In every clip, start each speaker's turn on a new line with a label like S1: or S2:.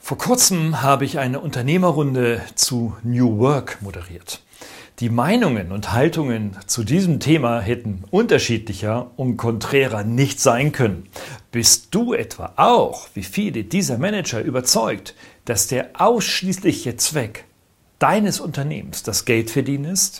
S1: Vor kurzem habe ich eine Unternehmerrunde zu New Work moderiert. Die Meinungen und Haltungen zu diesem Thema hätten unterschiedlicher und konträrer nicht sein können. Bist du etwa auch, wie viele dieser Manager, überzeugt, dass der ausschließliche Zweck deines Unternehmens das Geldverdienen ist?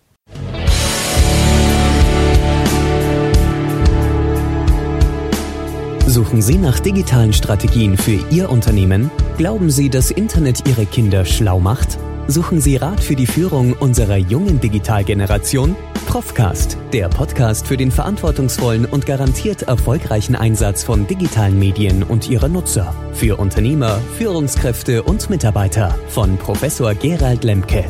S2: Suchen Sie nach digitalen Strategien für Ihr Unternehmen? Glauben Sie, dass Internet Ihre Kinder schlau macht? Suchen Sie Rat für die Führung unserer jungen Digitalgeneration? Profcast, der Podcast für den verantwortungsvollen und garantiert erfolgreichen Einsatz von digitalen Medien und ihrer Nutzer. Für Unternehmer, Führungskräfte und Mitarbeiter von Professor Gerald Lemke.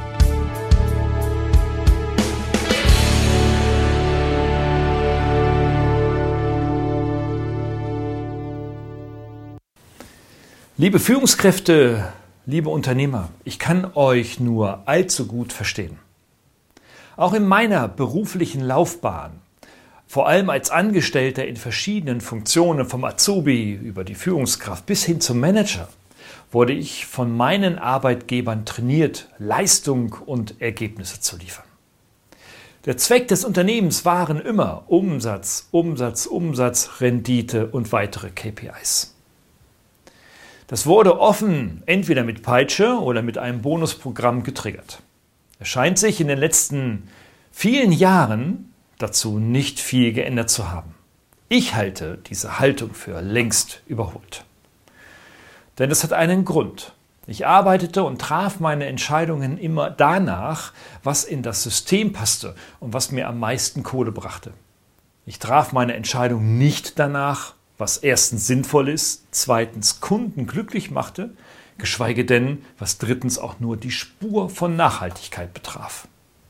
S1: Liebe Führungskräfte, liebe Unternehmer, ich kann euch nur allzu gut verstehen. Auch in meiner beruflichen Laufbahn, vor allem als Angestellter in verschiedenen Funktionen, vom Azubi über die Führungskraft bis hin zum Manager, wurde ich von meinen Arbeitgebern trainiert, Leistung und Ergebnisse zu liefern. Der Zweck des Unternehmens waren immer Umsatz, Rendite und weitere KPIs. Das wurde offen entweder mit Peitsche oder mit einem Bonusprogramm getriggert. Es scheint sich in den letzten vielen Jahren dazu nicht viel geändert zu haben. Ich halte diese Haltung für längst überholt. Denn es hat einen Grund. Ich arbeitete und traf meine Entscheidungen immer danach, was in das System passte und was mir am meisten Kohle brachte. Ich traf meine Entscheidung nicht danach, was erstens sinnvoll ist, zweitens Kunden glücklich machte, geschweige denn, was drittens auch nur die Spur von Nachhaltigkeit betraf.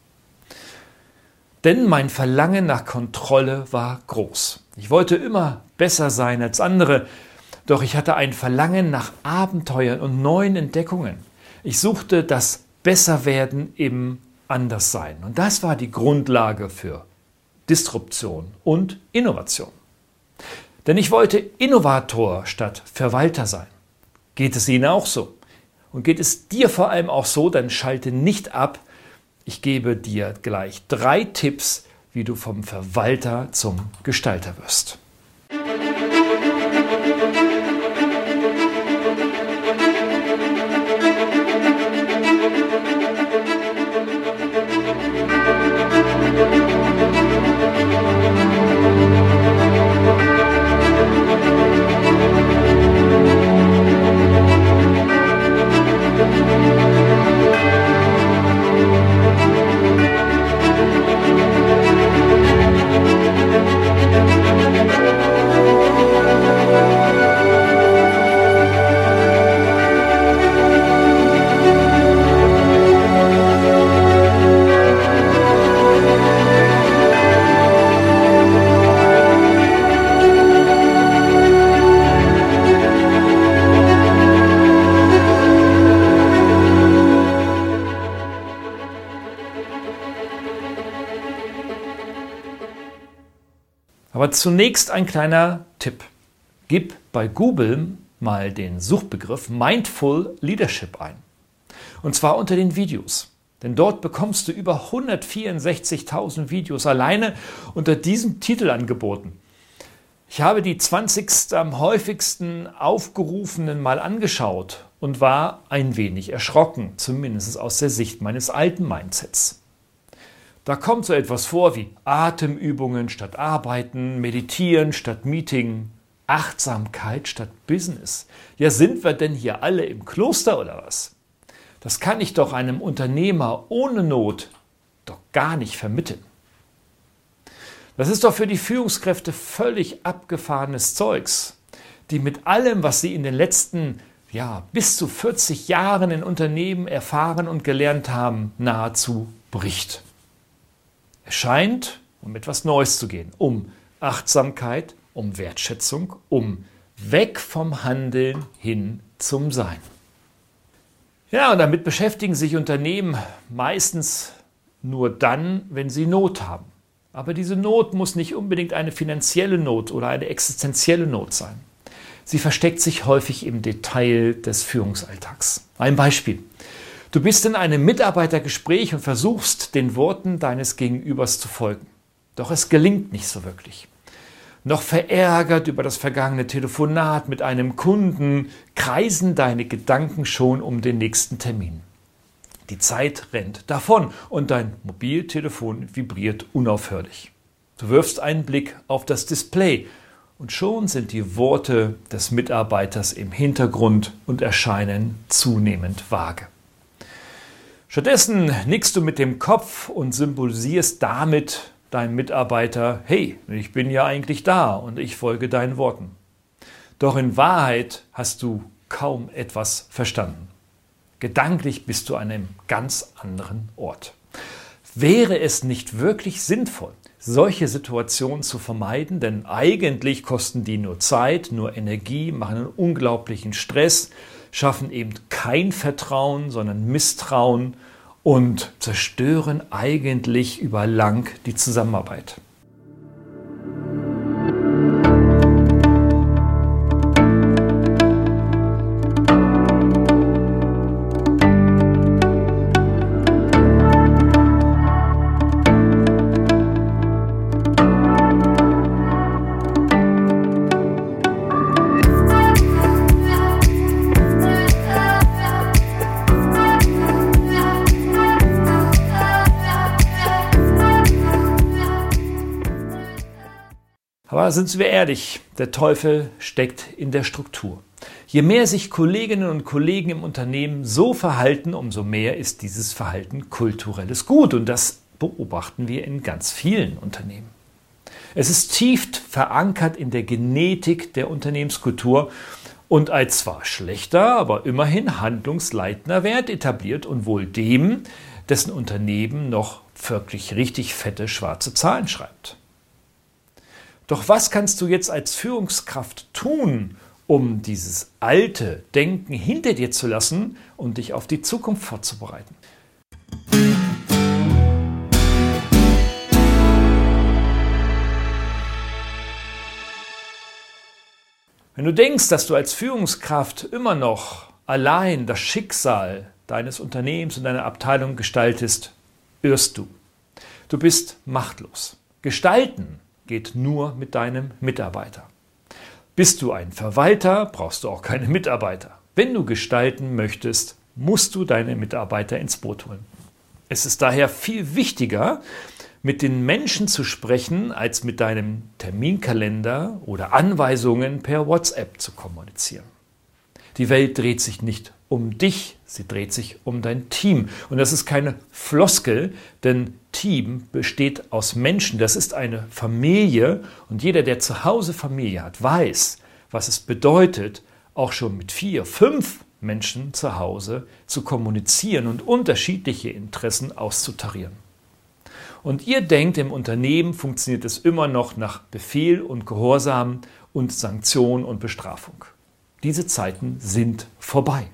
S1: Denn mein Verlangen nach Kontrolle war groß. Ich wollte immer besser sein als andere, doch ich hatte ein Verlangen nach Abenteuern und neuen Entdeckungen. Ich suchte das Besserwerden im Anderssein. Und das war die Grundlage für Disruption und Innovation. Denn ich wollte Innovator statt Verwalter sein. Geht es Ihnen auch so? Und geht es dir vor allem auch so, dann schalte nicht ab. Ich gebe dir gleich 3 Tipps, wie du vom Verwalter zum Gestalter wirst. Aber zunächst ein kleiner Tipp. Gib bei Google mal den Suchbegriff Mindful Leadership ein. Und zwar unter den Videos. Denn dort bekommst du über 164.000 Videos alleine unter diesem Titel angeboten. Ich habe die 20. am häufigsten aufgerufenen mal angeschaut und war ein wenig erschrocken, zumindest aus der Sicht meines alten Mindsets. Da kommt so etwas vor wie Atemübungen statt Arbeiten, Meditieren statt Meeting, Achtsamkeit statt Business. Ja, sind wir denn hier alle im Kloster oder was? Das kann ich doch einem Unternehmer ohne Not doch gar nicht vermitteln. Das ist doch für die Führungskräfte völlig abgefahrenes Zeugs, die mit allem, was sie in den letzten bis zu 40 Jahren in Unternehmen erfahren und gelernt haben, nahezu bricht. Es scheint um etwas Neues zu gehen, um Achtsamkeit, um Wertschätzung, um weg vom Handeln hin zum Sein. Ja, und damit beschäftigen sich Unternehmen meistens nur dann, wenn sie Not haben. Aber diese Not muss nicht unbedingt eine finanzielle Not oder eine existenzielle Not sein. Sie versteckt sich häufig im Detail des Führungsalltags. Ein Beispiel. Du bist in einem Mitarbeitergespräch und versuchst, den Worten deines Gegenübers zu folgen. Doch es gelingt nicht so wirklich. Noch verärgert über das vergangene Telefonat mit einem Kunden, kreisen deine Gedanken schon um den nächsten Termin. Die Zeit rennt davon und dein Mobiltelefon vibriert unaufhörlich. Du wirfst einen Blick auf das Display und schon sind die Worte des Mitarbeiters im Hintergrund und erscheinen zunehmend vage. Stattdessen nickst du mit dem Kopf und symbolisierst damit deinem Mitarbeiter: Hey, ich bin ja eigentlich da und ich folge deinen Worten. Doch in Wahrheit hast du kaum etwas verstanden. Gedanklich bist du an einem ganz anderen Ort. Wäre es nicht wirklich sinnvoll, solche Situationen zu vermeiden, denn eigentlich kosten die nur Zeit, nur Energie, machen einen unglaublichen Stress, schaffen eben kein Vertrauen, sondern Misstrauen und zerstören eigentlich über lang die Zusammenarbeit. Aber sind wir ehrlich, der Teufel steckt in der Struktur. Je mehr sich Kolleginnen und Kollegen im Unternehmen so verhalten, umso mehr ist dieses Verhalten kulturelles Gut. Und das beobachten wir in ganz vielen Unternehmen. Es ist tief verankert in der Genetik der Unternehmenskultur und als zwar schlechter, aber immerhin handlungsleitender Wert etabliert und wohl dem, dessen Unternehmen noch wirklich richtig fette schwarze Zahlen schreibt. Doch was kannst du jetzt als Führungskraft tun, um dieses alte Denken hinter dir zu lassen und dich auf die Zukunft vorzubereiten? Wenn du denkst, dass du als Führungskraft immer noch allein das Schicksal deines Unternehmens und deiner Abteilung gestaltest, irrst du. Du bist machtlos. Gestalten geht nur mit deinem Mitarbeiter. Bist du ein Verwalter, brauchst du auch keine Mitarbeiter. Wenn du gestalten möchtest, musst du deine Mitarbeiter ins Boot holen. Es ist daher viel wichtiger, mit den Menschen zu sprechen, als mit deinem Terminkalender oder Anweisungen per WhatsApp zu kommunizieren. Die Welt dreht sich nicht um dich, sie dreht sich um dein Team. Und das ist keine Floskel, denn Team besteht aus Menschen. Das ist eine Familie und jeder, der zu Hause Familie hat, weiß, was es bedeutet, auch schon mit 4, 5 Menschen zu Hause zu kommunizieren und unterschiedliche Interessen auszutarieren. Und ihr denkt, im Unternehmen funktioniert es immer noch nach Befehl und Gehorsam und Sanktion und Bestrafung. Diese Zeiten sind vorbei.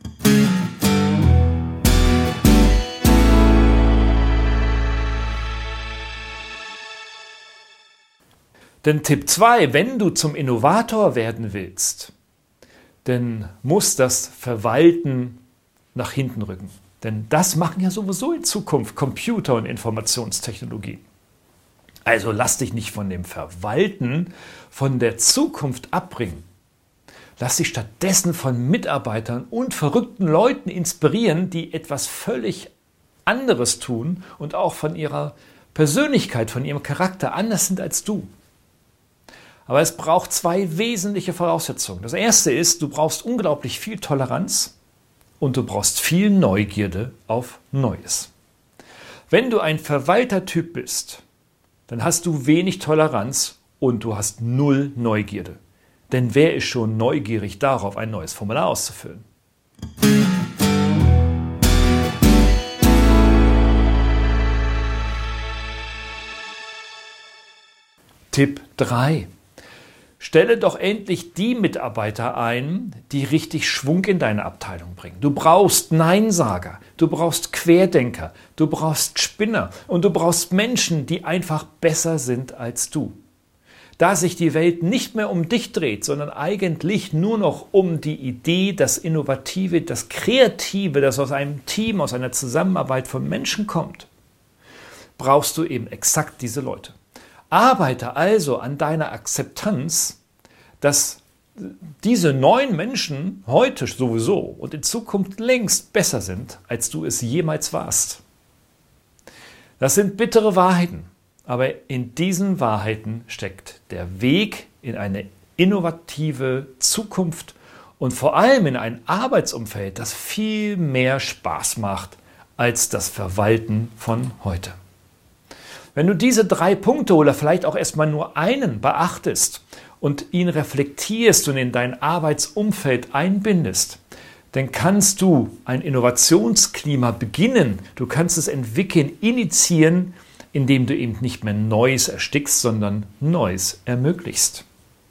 S1: Denn Tipp 2, wenn du zum Innovator werden willst, dann muss das Verwalten nach hinten rücken. Denn das machen ja sowieso in Zukunft Computer und Informationstechnologie. Also lass dich nicht von dem Verwalten, von der Zukunft abbringen. Lass dich stattdessen von Mitarbeitern und verrückten Leuten inspirieren, die etwas völlig anderes tun und auch von ihrer Persönlichkeit, von ihrem Charakter anders sind als du. Aber es braucht 2 wesentliche Voraussetzungen. Das erste ist, du brauchst unglaublich viel Toleranz und du brauchst viel Neugierde auf Neues. Wenn du ein Verwaltertyp bist, dann hast du wenig Toleranz und du hast 0 Neugierde. Denn wer ist schon neugierig darauf, ein neues Formular auszufüllen? Tipp 3. Stelle doch endlich die Mitarbeiter ein, die richtig Schwung in deine Abteilung bringen. Du brauchst Neinsager, du brauchst Querdenker, du brauchst Spinner und du brauchst Menschen, die einfach besser sind als du. da sich die Welt nicht mehr um dich dreht, sondern eigentlich nur noch um die Idee, das Innovative, das Kreative, das aus einem Team, aus einer Zusammenarbeit von Menschen kommt, brauchst du eben exakt diese Leute. Arbeite also an deiner Akzeptanz, dass diese neuen Menschen heute sowieso und in Zukunft längst besser sind, als du es jemals warst. Das sind bittere Wahrheiten, aber in diesen Wahrheiten steckt der Weg in eine innovative Zukunft und vor allem in ein Arbeitsumfeld, das viel mehr Spaß macht als das Verwalten von heute. Wenn du diese 3 Punkte oder vielleicht auch erstmal nur einen beachtest und ihn reflektierst und in dein Arbeitsumfeld einbindest, dann kannst du ein Innovationsklima beginnen. Du kannst es entwickeln, initiieren, indem du eben nicht mehr Neues erstickst, sondern Neues ermöglichst.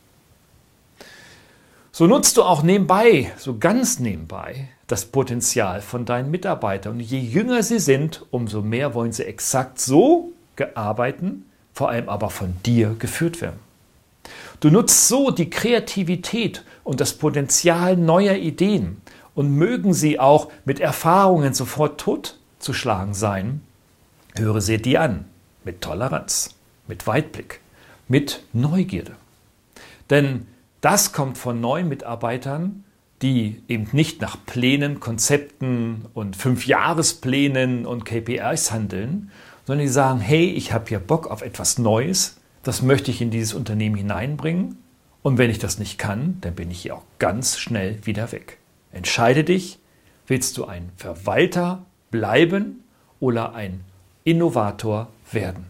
S1: So nutzt du auch nebenbei, so ganz nebenbei, das Potenzial von deinen Mitarbeitern. Und je jünger sie sind, umso mehr wollen sie exakt so arbeiten, vor allem aber von dir geführt werden. Du nutzt so die Kreativität und das Potenzial neuer Ideen und mögen sie auch mit Erfahrungen sofort totzuschlagen sein. Höre sie dir an, mit Toleranz, mit Weitblick, mit Neugierde. Denn das kommt von neuen Mitarbeitern, die eben nicht nach Plänen, Konzepten und 5-Jahresplänen und KPIs handeln, sondern die sagen, hey, ich habe hier Bock auf etwas Neues, das möchte ich in dieses Unternehmen hineinbringen und wenn ich das nicht kann, dann bin ich hier auch ganz schnell wieder weg. Entscheide dich, willst du ein Verwalter bleiben oder ein Innovator werden?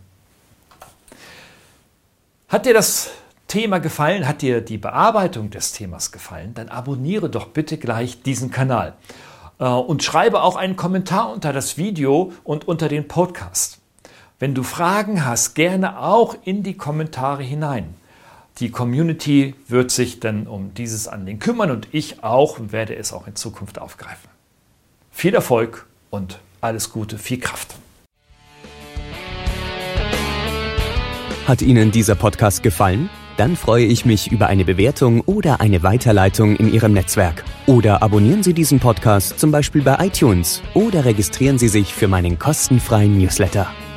S1: Hat dir das Thema gefallen, hat dir die Bearbeitung des Themas gefallen, dann abonniere doch bitte gleich diesen Kanal und schreibe auch einen Kommentar unter das Video und unter den Podcast. Wenn du Fragen hast, gerne auch in die Kommentare hinein. Die Community wird sich dann um dieses Anliegen kümmern und ich auch und werde es auch in Zukunft aufgreifen. Viel Erfolg und alles Gute, viel Kraft.
S2: Hat Ihnen dieser Podcast gefallen? Dann freue ich mich über eine Bewertung oder eine Weiterleitung in Ihrem Netzwerk. Oder abonnieren Sie diesen Podcast zum Beispiel bei iTunes oder registrieren Sie sich für meinen kostenfreien Newsletter.